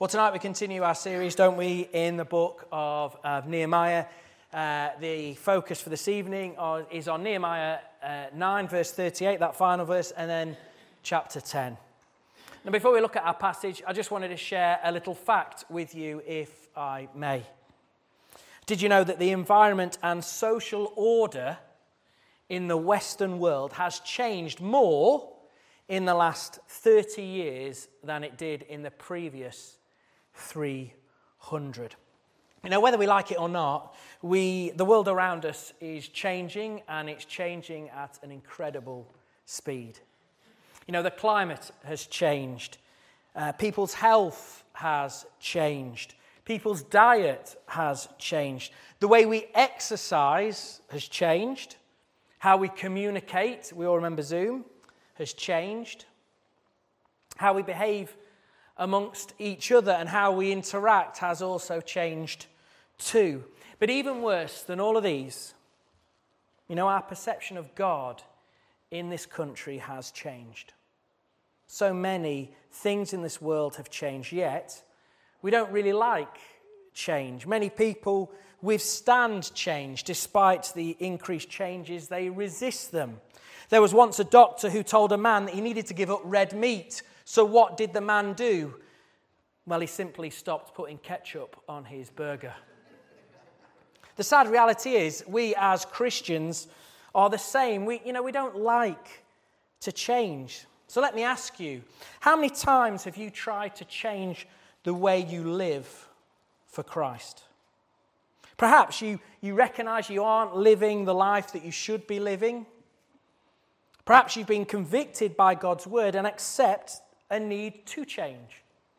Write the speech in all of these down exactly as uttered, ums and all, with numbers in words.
Well, tonight we continue our series, don't we, in the book of, of Nehemiah. Uh, the focus for this evening are, is on Nehemiah uh, nine, verse thirty-eight, that final verse, and then chapter ten. Now, before we look at our passage, I just wanted to share a little fact with you, if I may. Did you know that the environment and social order in the Western world has changed more in the last thirty years than it did in the previous three hundred? You know, whether we like it or not, we the world around us is changing, and it's changing at an incredible speed. You know, the climate has changed. Uh, people's health has changed. People's diet has changed. The way we exercise has changed. How we communicate, we all remember Zoom, has changed. How we behave amongst each other and how we interact has also changed too. But even worse than all of these, you know, our perception of God in this country has changed. So many things in this world have changed, yet we don't really like change. Many people withstand change. Despite the increased changes, they resist them. There was once a doctor who told a man that he needed to give up red meat. So what did the man do? Well, he simply stopped putting ketchup on his burger. The sad reality is, we as Christians are the same. We, you know, we don't like to change. So let me ask you, how many times have you tried to change the way you live for Christ? Perhaps you, you recognize you aren't living the life that you should be living. Perhaps you've been convicted by God's word and accept a need to change.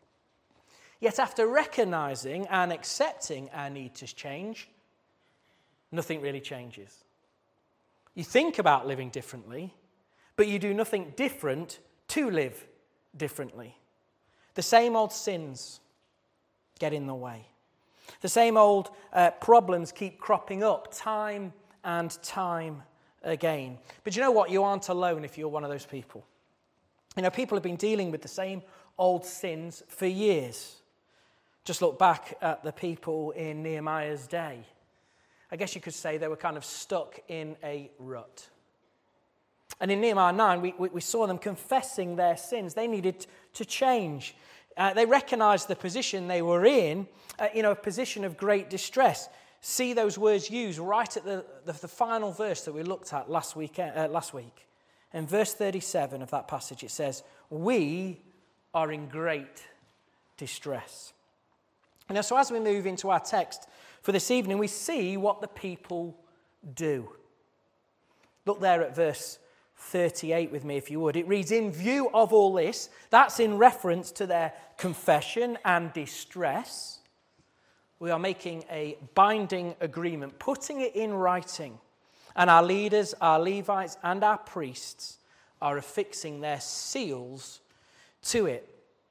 Yet after recognizing and accepting our need to change, nothing really changes. You think about living differently, but you do nothing different to live differently. The same old sins get in the way. The same old uh, problems keep cropping up time and time again. But you know what? You aren't alone if you're one of those people. You know, people have been dealing with the same old sins for years. Just look back at the people in Nehemiah's day. I guess you could say they were kind of stuck in a rut. And in Nehemiah nine, we, we, we saw them confessing their sins. They needed to change. Uh, they recognized the position they were in, uh, you know, a position of great distress. See those words used right at the, the, the final verse that we looked at last week. Uh, last week. In verse thirty-seven of that passage, it says, "We are in great distress." And so as we move into our text for this evening, we see what the people do. Look there at verse thirty-eight with me, if you would. It reads, "In view of all this," that's in reference to their confession and distress, "we are making a binding agreement, putting it in writing, and our leaders, our Levites, and our priests are affixing their seals to it."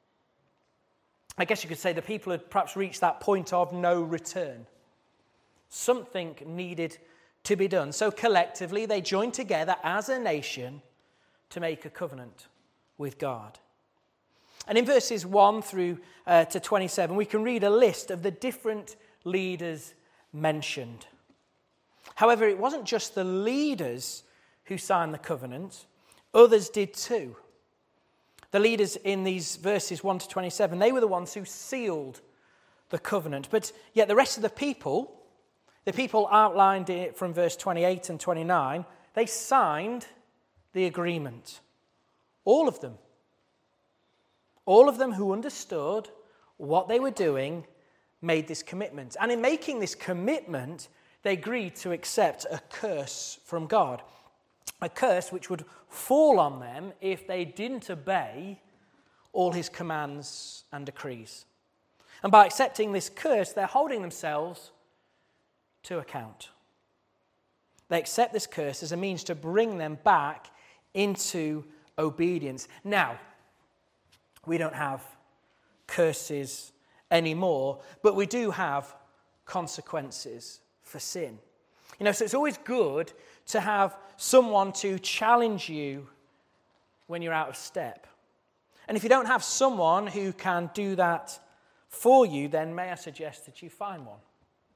I guess you could say the people had perhaps reached that point of no return. Something needed to be done. So collectively, they joined together as a nation to make a covenant with God. And in verses one through uh, to twenty-seven, we can read a list of the different leaders mentioned. However, it wasn't just the leaders who signed the covenant, others did too. The leaders in these verses one to twenty-seven, they were the ones who sealed the covenant. But yet the rest of the people, the people outlined it from verse twenty-eight and twenty-nine, they signed the agreement. All of them. All of them who understood what they were doing made this commitment. And in making this commitment, they agreed to accept a curse from God. A curse which would fall on them if they didn't obey all his commands and decrees. And by accepting this curse, they're holding themselves to account. They accept this curse as a means to bring them back into obedience. Now, we don't have curses anymore, but we do have consequences for sin. You know, so it's always good to have someone to challenge you when you're out of step. And if you don't have someone who can do that for you, then may I suggest that you find one.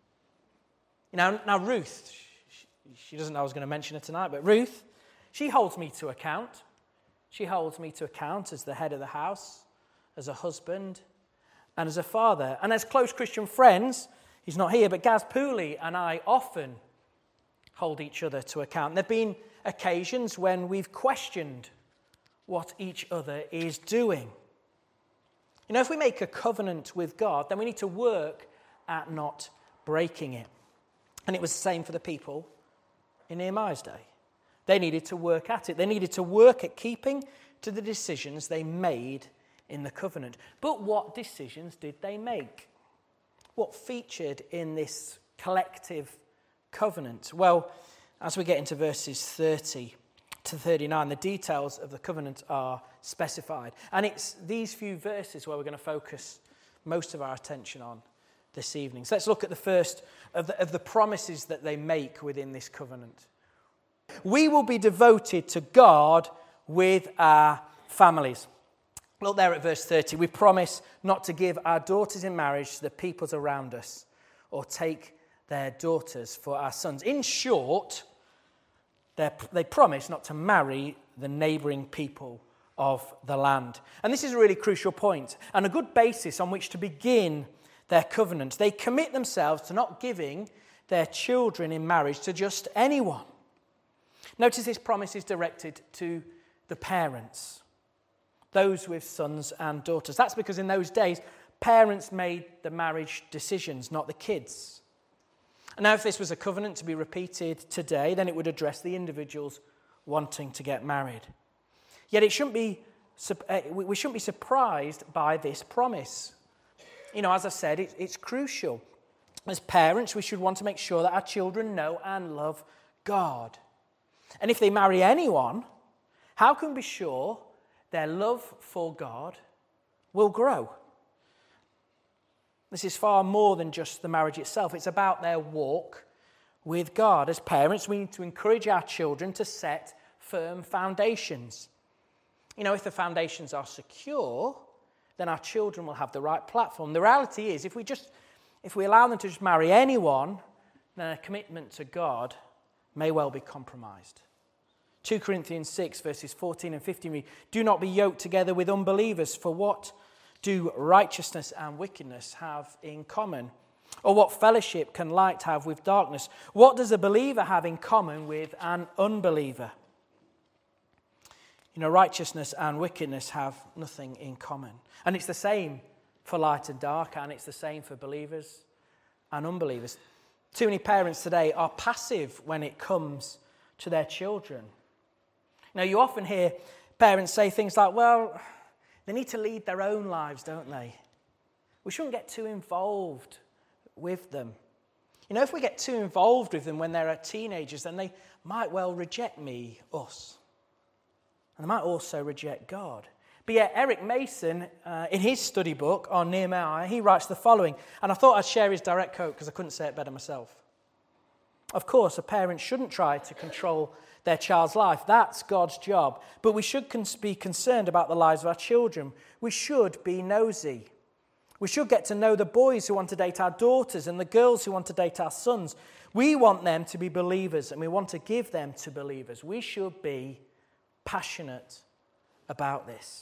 Now, now Ruth, she, she doesn't know I was going to mention her tonight, but Ruth, she holds me to account. She holds me to account as the head of the house, as a husband, and as a father. And as close Christian friends, he's not here, but Gaz Pooley and I often hold each other to account. There have been occasions when we've questioned what each other is doing. You know, if we make a covenant with God, then we need to work at not breaking it. And it was the same for the people in Nehemiah's day. They needed to work at it. They needed to work at keeping to the decisions they made in the covenant. But what decisions did they make? What featured in this collective covenant? Well, as we get into verses thirty to thirty-nine, the details of the covenant are specified. And it's these few verses where we're going to focus most of our attention on this evening. So let's look at the first of the, of the promises that they make within this covenant. We will be devoted to God with our families. Look there at verse thirty. We promise not to give our daughters in marriage to the peoples around us or take their daughters for our sons. In short, they promise not to marry the neighbouring people of the land. And this is a really crucial point and a good basis on which to begin their covenant. They commit themselves to not giving their children in marriage to just anyone. Notice this promise is directed to the parents, those with sons and daughters. That's because in those days, parents made the marriage decisions, not the kids. And now if this was a covenant to be repeated today, then it would address the individuals wanting to get married. Yet it shouldn't be, we shouldn't be surprised by this promise. You know, as I said, it, it's crucial. As parents, we should want to make sure that our children know and love God. And if they marry anyone, how can we be sure their love for God will grow? This is far more than just the marriage itself. It's about their walk with God. As parents, we need to encourage our children to set firm foundations. You know, if the foundations are secure, then our children will have the right platform. The reality is, if we just, if we allow them to just marry anyone, then their commitment to God may well be compromised. Second Corinthians six, verses fourteen and fifteen read, "Do not be yoked together with unbelievers, for what do righteousness and wickedness have in common? Or what fellowship can light have with darkness? What does a believer have in common with an unbeliever?" You know, righteousness and wickedness have nothing in common. And it's the same for light and dark, and it's the same for believers and unbelievers. Too many parents today are passive when it comes to their children. Now, you often hear parents say things like, well, they need to lead their own lives, don't they? We shouldn't get too involved with them. You know, if we get too involved with them when they're teenagers, then they might well reject me, us. And they might also reject God. But yet, Eric Mason, uh, in his study book on Nehemiah, he writes the following, and I thought I'd share his direct quote because I couldn't say it better myself. Of course, a parent shouldn't try to control their child's life. That's God's job. But we should be concerned about the lives of our children. We should be nosy. We should get to know the boys who want to date our daughters and the girls who want to date our sons. We want them to be believers, and we want to give them to believers. We should be passionate about this.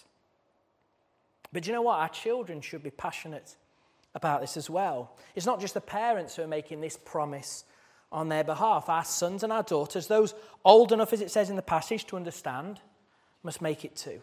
But do you know what? Our children should be passionate about this as well. It's not just the parents who are making this promise on their behalf. Our sons and our daughters, those old enough, as it says in the passage, to understand, must make it too.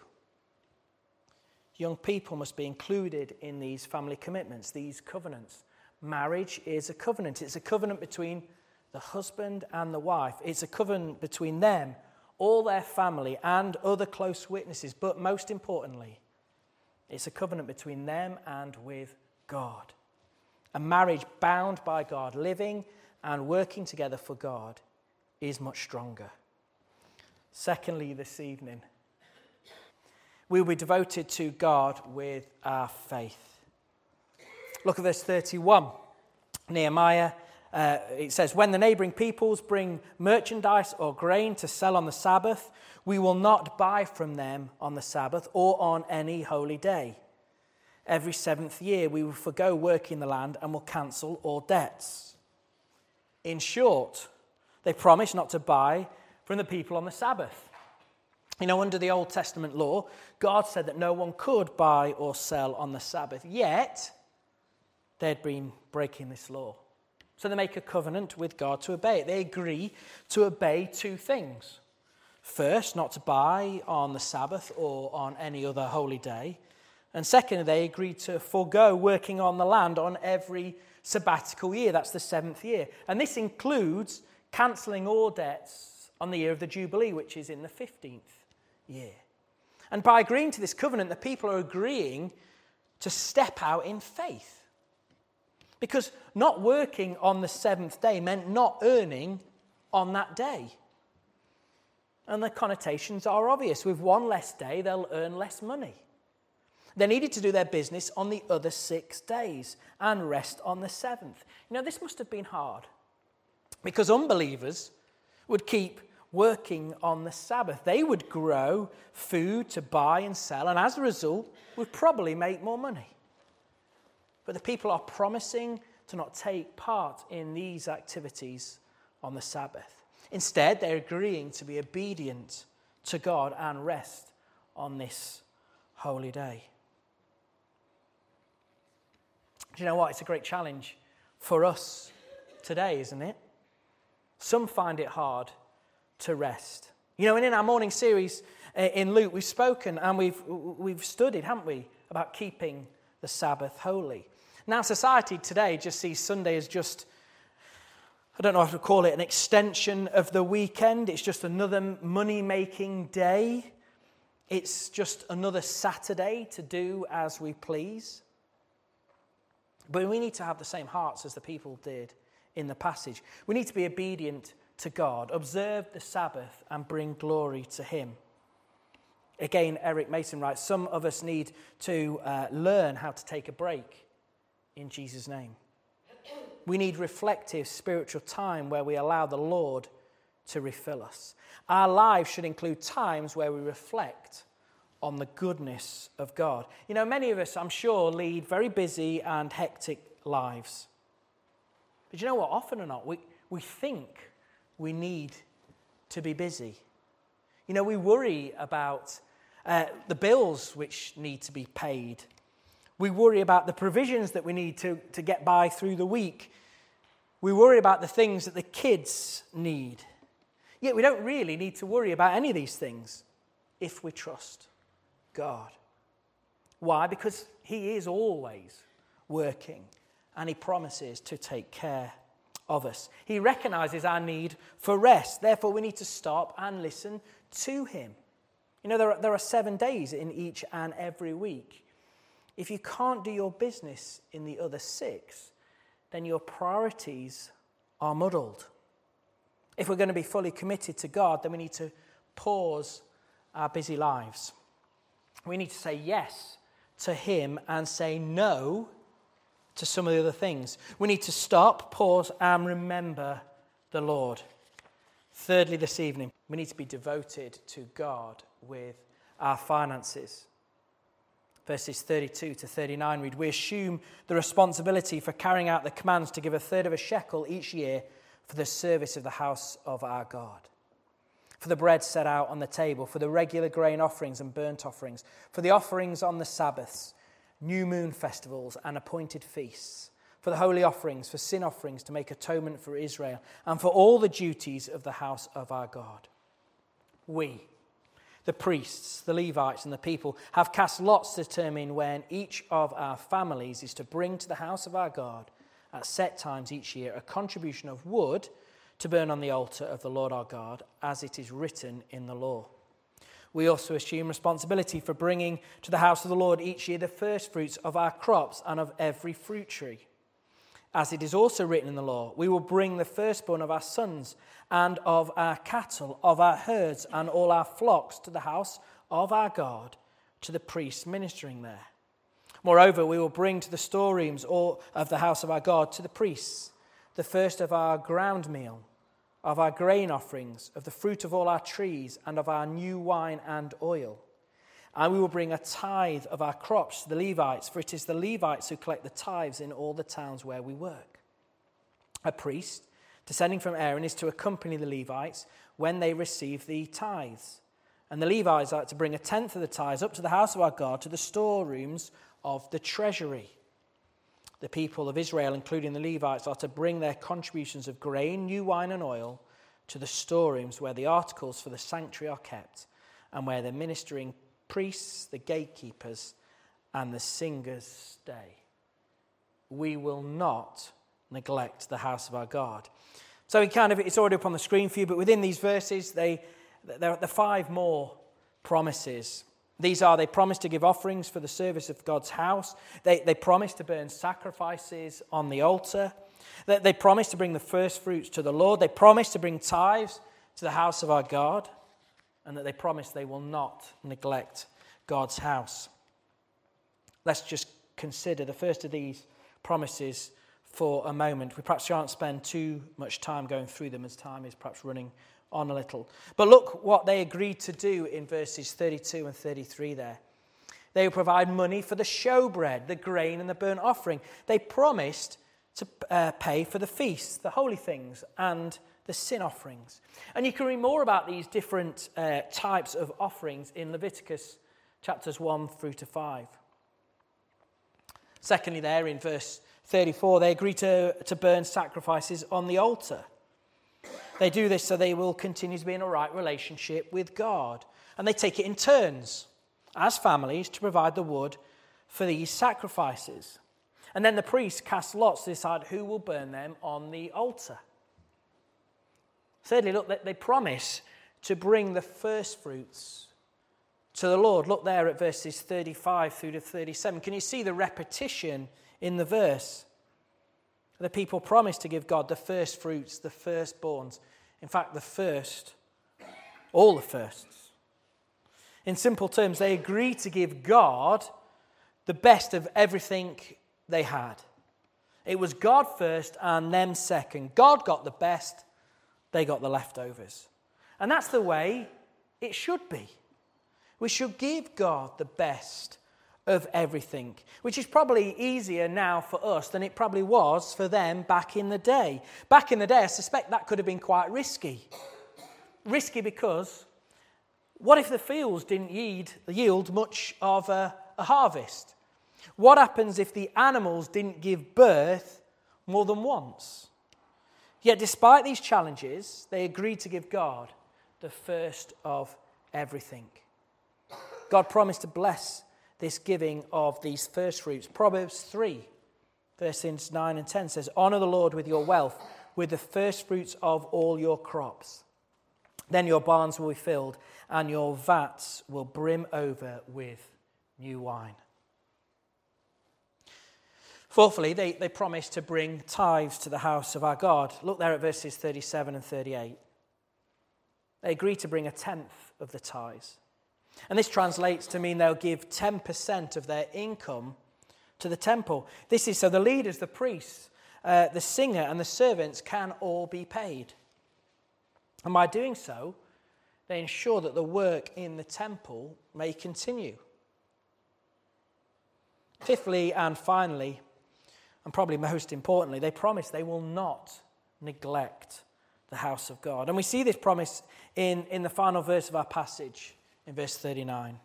Young people must be included in these family commitments, these covenants. Marriage is a covenant. It's a covenant between the husband and the wife. It's a covenant between them, all their family, and other close witnesses. But most importantly, it's a covenant between them and with God. A marriage bound by God, living and working together for God, is much stronger. Secondly, this evening, we will be devoted to God with our faith. Look at verse thirty-one. Nehemiah, uh, it says, "When the neighbouring peoples bring merchandise or grain to sell on the Sabbath, we will not buy from them on the Sabbath or on any holy day. Every seventh year we will forgo working the land and will cancel all debts. In short, they promised not to buy from the people on the Sabbath. You know, under the Old Testament law, God said that no one could buy or sell on the Sabbath. Yet, they'd been breaking this law. So they make a covenant with God to obey it. They agree to obey two things. First, not to buy on the Sabbath or on any other holy day. And second, they agreed to forego working on the land on every sabbatical year. That's the seventh year. And this includes cancelling all debts on the year of the Jubilee, which is in the fifteenth year. And by agreeing to this covenant, the people are agreeing to step out in faith. Because not working on the seventh day meant not earning on that day. And the connotations are obvious. With one less day, they'll earn less money. They needed to do their business on the other six days and rest on the seventh. You know, this must have been hard because unbelievers would keep working on the Sabbath. They would grow food to buy and sell, and as a result, would probably make more money. But the people are promising to not take part in these activities on the Sabbath. Instead, they're agreeing to be obedient to God and rest on this holy day. Do you know what? It's a great challenge for us today, isn't it? Some find it hard to rest. You know, and in our morning series in Luke, we've spoken and we've we've studied, haven't we, about keeping the Sabbath holy. Now, society today just sees Sunday as just, I don't know how to call it, an extension of the weekend. It's just another money-making day. It's just another Saturday to do as we please. But we need to have the same hearts as the people did in the passage. We need to be obedient to God, observe the Sabbath, and bring glory to Him. Again, Eric Mason writes, some of us need to uh, learn how to take a break in Jesus' name. We need reflective spiritual time where we allow the Lord to refill us. Our lives should include times where we reflect on the goodness of God. You know, many of us, I'm sure, lead very busy and hectic lives. But you know what? Often or not, we, we think we need to be busy. You know, we worry about uh, the bills which need to be paid. We worry about the provisions that we need to, to get by through the week. We worry about the things that the kids need. Yet we don't really need to worry about any of these things if we trust God. Why? Because He is always working and He promises to take care of us. He recognizes our need for rest. Therefore, we need to stop and listen to Him. You know, there are, there are seven days in each and every week. If you can't do your business in the other six, then your priorities are muddled. If we're going to be fully committed to God, then we need to pause our busy lives. We need to say yes to Him and say no to some of the other things. We need to stop, pause, and remember the Lord. Thirdly, this evening, we need to be devoted to God with our finances. Verses thirty-two to thirty-nine read, we assume the responsibility for carrying out the commands to give a third of a shekel each year for the service of the house of our God, for the bread set out on the table, for the regular grain offerings and burnt offerings, for the offerings on the Sabbaths, new moon festivals and appointed feasts, for the holy offerings, for sin offerings to make atonement for Israel, and for all the duties of the house of our God. We, the priests, the Levites, and the people, have cast lots to determine when each of our families is to bring to the house of our God at set times each year a contribution of wood to burn on the altar of the Lord our God, as it is written in the law. We also assume responsibility for bringing to the house of the Lord each year the first fruits of our crops and of every fruit tree. As it is also written in the law, we will bring the firstborn of our sons and of our cattle, of our herds, and all our flocks to the house of our God, to the priests ministering there. Moreover, we will bring to the storerooms of the house of our God, to the priests, the first of our ground meal, of our grain offerings, of the fruit of all our trees, and of our new wine and oil. And we will bring a tithe of our crops to the Levites, for it is the Levites who collect the tithes in all the towns where we work. A priest, descending from Aaron, is to accompany the Levites when they receive the tithes. And the Levites are to bring a tenth of the tithes up to the house of our God, to the storerooms of the treasury. The people of Israel, including the Levites, are to bring their contributions of grain, new wine, and oil to the storerooms where the articles for the sanctuary are kept, and where the ministering priests, the gatekeepers, and the singers stay. We will not neglect the house of our God. So it kind of, it's already up on the screen for you, but within these verses, they there are the five more promises. These are, they promise to give offerings for the service of God's house. They, they promise to burn sacrifices on the altar. They, they promise to bring the first fruits to the Lord. They promise to bring tithes to the house of our God. And that they promise they will not neglect God's house. Let's just consider the first of these promises for a moment. We perhaps shan't spend too much time going through them, as time is perhaps running on a little. But look what they agreed to do in verses thirty-two and thirty-three there. They will provide money for the showbread, the grain, and the burnt offering. They promised to uh, pay for the feasts, the holy things, and the sin offerings. And you can read more about these different uh, types of offerings in Leviticus chapters one through to five. Secondly, there in verse thirty-four, they agree to, to burn sacrifices on the altar. They do this so they will continue to be in a right relationship with God. And they take it in turns, as families, to provide the wood for these sacrifices. And then the priests cast lots to decide who will burn them on the altar. Thirdly, look, they promise to bring the first fruits to the Lord. Look there at verses thirty-five through to thirty-seven. Can you see the repetition in the verse? The people promise to give God the first fruits, the firstborns. In fact, the first, all the firsts. In simple terms, they agree to give God the best of everything they had. It was God first and them second. God got the best. They got the leftovers. And that's the way it should be. We should give God the best of everything, which is probably easier now for us than it probably was for them back in the day. Back in the day, I suspect that could have been quite risky. Risky because what if the fields didn't yield, yield much of a, a harvest? What happens if the animals didn't give birth more than once? Yet despite these challenges, they agreed to give God the first of everything. God promised to bless this giving of these first fruits. Proverbs three, verses nine and ten says, "Honor the Lord with your wealth, with the first fruits of all your crops. Then your barns will be filled, and your vats will brim over with new wine." Fourthly, they, they promise to bring tithes to the house of our God. Look there at verses thirty-seven and thirty-eight. They agree to bring a tenth of the tithes. And this translates to mean they'll give ten percent of their income to the temple. This is so the leaders, the priests, uh, the singer, and the servants can all be paid. And by doing so, they ensure that the work in the temple may continue. Fifthly and finally, and probably most importantly, they promise they will not neglect the house of God. And we see this promise in, in the final verse of our passage, in verse thirty-nine.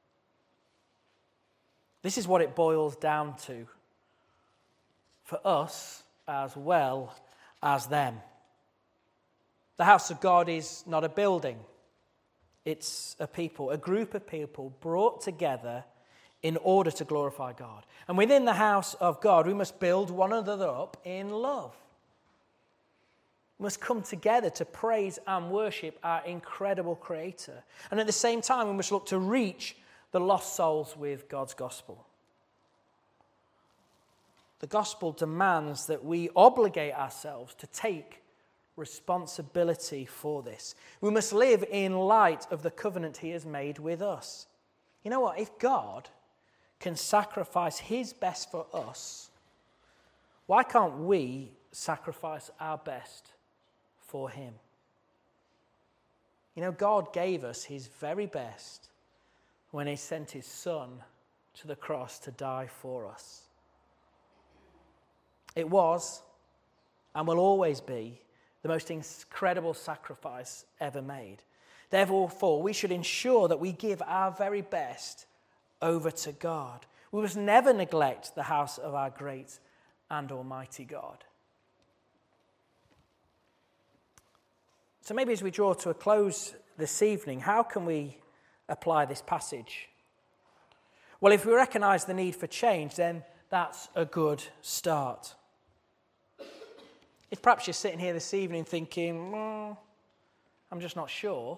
This is what it boils down to for us as well as them. The house of God is not a building. It's a people, a group of people brought together in order to glorify God. And within the house of God, we must build one another up in love. We must come together to praise and worship our incredible Creator. And at the same time, we must look to reach the lost souls with God's gospel. The gospel demands that we obligate ourselves to take responsibility for this. We must live in light of the covenant He has made with us. You know what? If God can sacrifice His best for us, why can't we sacrifice our best for Him? You know, God gave us His very best when he sent his son to the cross to die for us. It was and will always be the most incredible sacrifice ever made. Therefore, we should ensure that we give our very best over to God. We must never neglect the house of our great and almighty God. So maybe as we draw to a close this evening, how can we apply this passage? Well, if we recognise the need for change, then that's a good start. If perhaps you're sitting here this evening thinking, well, I'm just not sure,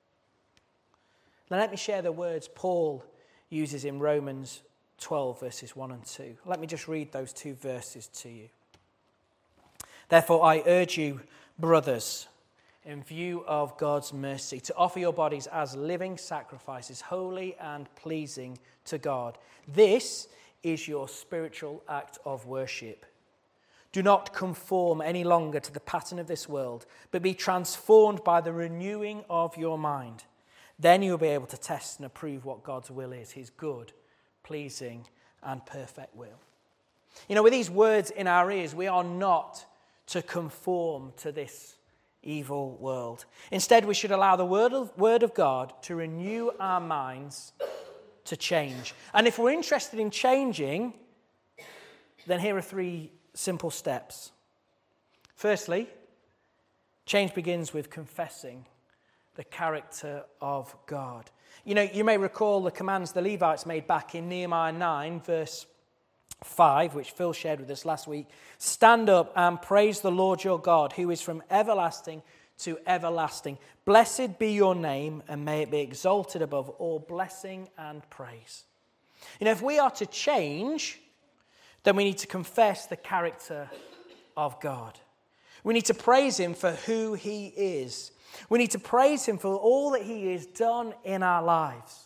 then let me share the words Paul uses in Romans twelve, verses one and two. Let me just read those two verses to you. Therefore, I urge you, brothers, in view of God's mercy, to offer your bodies as living sacrifices, holy and pleasing to God. This is your spiritual act of worship. Do not conform any longer to the pattern of this world, but be transformed by the renewing of your mind. Then you'll be able to test and approve what God's will is, his good, pleasing, and perfect will. You know, with these words in our ears, we are not to conform to this evil world. Instead, we should allow the word of, word of God to renew our minds to change. And if we're interested in changing, then here are three simple steps. Firstly, change begins with confessing the character of God. You know, you may recall the commands the Levites made back in Nehemiah nine, verse five, which Phil shared with us last week. Stand up and praise the Lord your God, who is from everlasting to everlasting. Blessed be your name, and may it be exalted above all blessing and praise. You know, if we are to change, then we need to confess the character of God. We need to praise him for who he is. We need to praise him for all that he has done in our lives.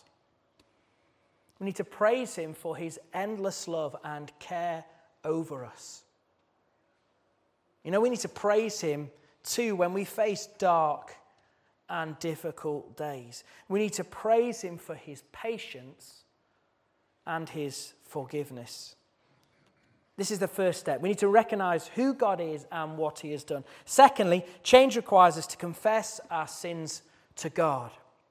We need to praise him for his endless love and care over us. You know, we need to praise him too when we face dark and difficult days. We need to praise him for his patience and his forgiveness. This is the first step. We need to recognize who God is and what he has done. Secondly, change requires us to confess our sins to God.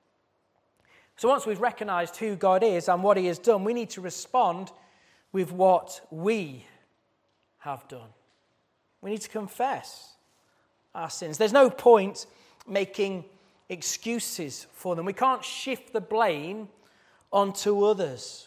So once we've recognized who God is and what he has done, we need to respond with what we have done. We need to confess our sins. There's no point making excuses for them. We can't shift the blame onto others.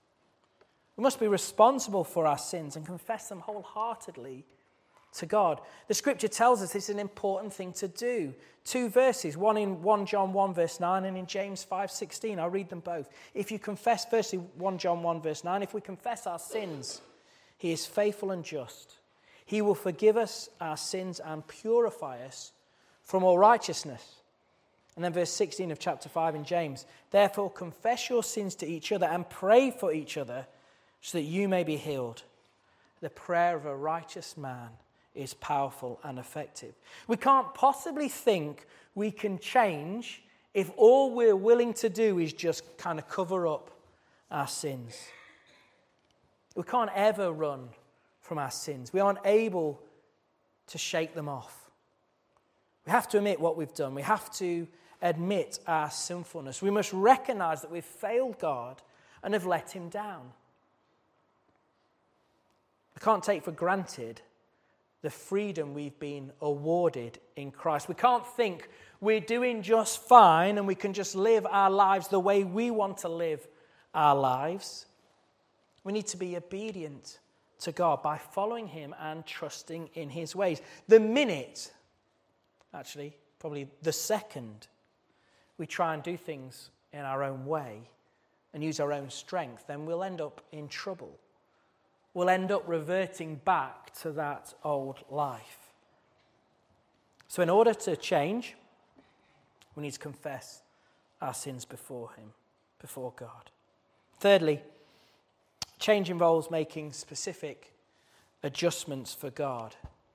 We must be responsible for our sins and confess them wholeheartedly to God. The scripture tells us it's an important thing to do. Two verses, one in First John one verse nine and in James five sixteen. I'll read them both. If you confess, firstly First John one verse nine, if we confess our sins, he is faithful and just. He will forgive us our sins and purify us from all righteousness. And then verse sixteen of chapter five in James. Therefore confess your sins to each other and pray for each other so that you may be healed. The prayer of a righteous man is powerful and effective. We can't possibly think we can change if all we're willing to do is just kind of cover up our sins. We can't ever run from our sins. We aren't able to shake them off. We have to admit what we've done. We have to admit our sinfulness. We must recognize that we've failed God and have let him down. We can't take for granted the freedom we've been awarded in Christ. We can't think we're doing just fine and we can just live our lives the way we want to live our lives. We need to be obedient to God by following him and trusting in his ways. The minute, actually, probably the second, we try and do things in our own way and use our own strength, then we'll end up in trouble. We'll end up reverting back to that old life. So in order to change, we need to confess our sins before him, before God. Thirdly, change involves making specific adjustments for God.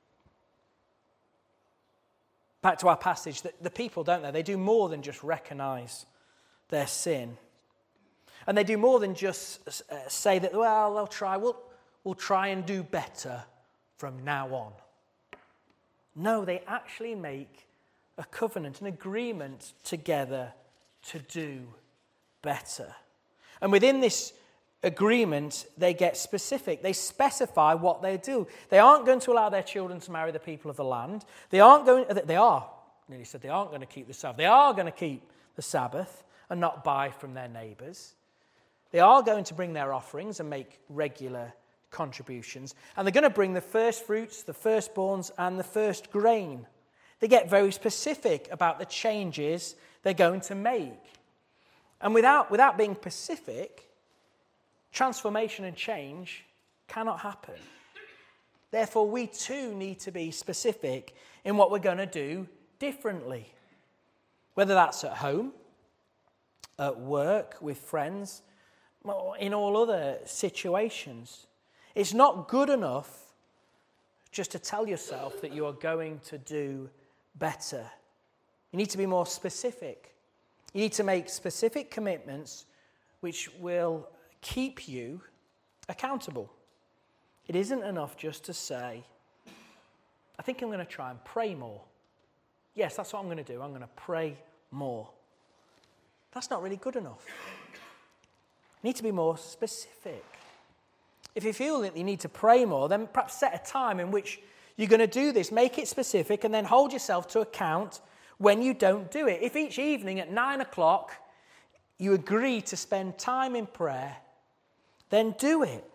Back to our passage, the, the people, don't they? They do more than just recognize their sin. And they do more than just uh, say that, well, they'll try, we'll, we'll try and do better from now on. No, they actually make a covenant, an agreement together to do better. And within this agreement, they get specific. They specify what they do. They aren't going to allow their children to marry the people of the land. They aren't going, they are, nearly said they aren't going to keep the Sabbath. They are going to keep the Sabbath and not buy from their neighbours. They are going to bring their offerings and make regular contributions. And they're going to bring the first fruits, the firstborns, and the first grain. They get very specific about the changes they're going to make. And without, without being specific, transformation and change cannot happen. Therefore, we too need to be specific in what we're going to do differently. Whether that's at home, at work, with friends, or in all other situations. It's not good enough just to tell yourself that you are going to do better. You need to be more specific. You need to make specific commitments which will keep you accountable. It isn't enough just to say, I think I'm going to try and pray more. Yes, that's what I'm going to do. I'm going to pray more. That's not really good enough. You need to be more specific. If you feel that you need to pray more, then perhaps set a time in which you're going to do this. Make it specific and then hold yourself to account when you don't do it. If each evening at nine o'clock you agree to spend time in prayer, then do it.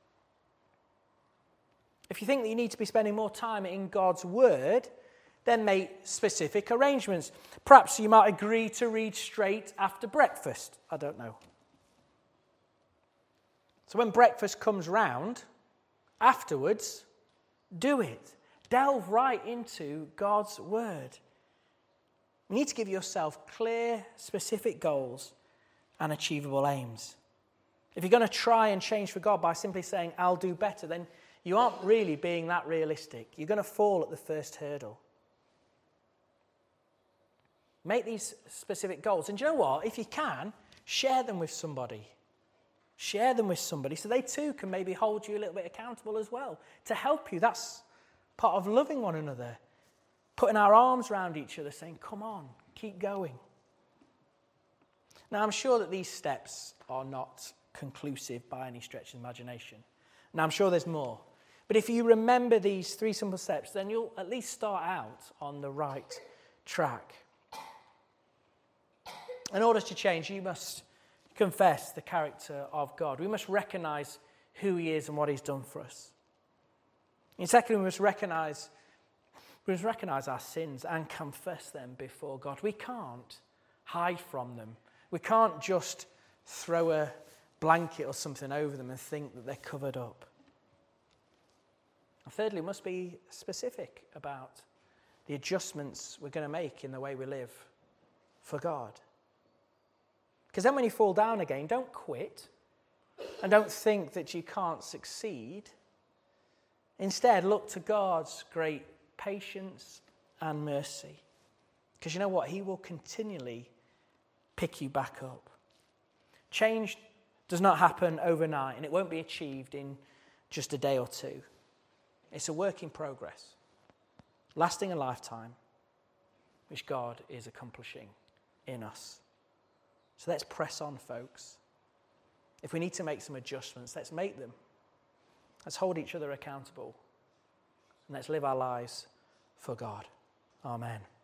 If you think that you need to be spending more time in God's Word, then make specific arrangements. Perhaps you might agree to read straight after breakfast. I don't know. So when breakfast comes round, afterwards, do it. Delve right into God's Word. You need to give yourself clear, specific goals and achievable aims. If you're going to try and change for God by simply saying, I'll do better, then you aren't really being that realistic. You're going to fall at the first hurdle. Make these specific goals. And do you know what? If you can, share them with somebody. Share them with somebody so they too can maybe hold you a little bit accountable as well. To help you. That's part of loving one another. Putting our arms around each other saying, come on, keep going. Now, I'm sure that these steps are not conclusive by any stretch of the imagination. Now, I'm sure there's more. But if you remember these three simple steps, then you'll at least start out on the right track. In order to change, you must confess the character of God. We must recognize who he is and what he's done for us. And secondly, we must recognize, we must recognize our sins and confess them before God. We can't hide from them. We can't just throw a blanket or something over them and think that they're covered up. And thirdly, we must be specific about the adjustments we're going to make in the way we live for God. Because then when you fall down again, don't quit and don't think that you can't succeed. Instead, look to God's great patience and mercy. Because you know what? He will continually pick you back up. Change does not happen overnight, and it won't be achieved in just a day or two. It's a work in progress, lasting a lifetime, which God is accomplishing in us. So let's press on, folks. If we need to make some adjustments, let's make them. Let's hold each other accountable. And let's live our lives for God. Amen.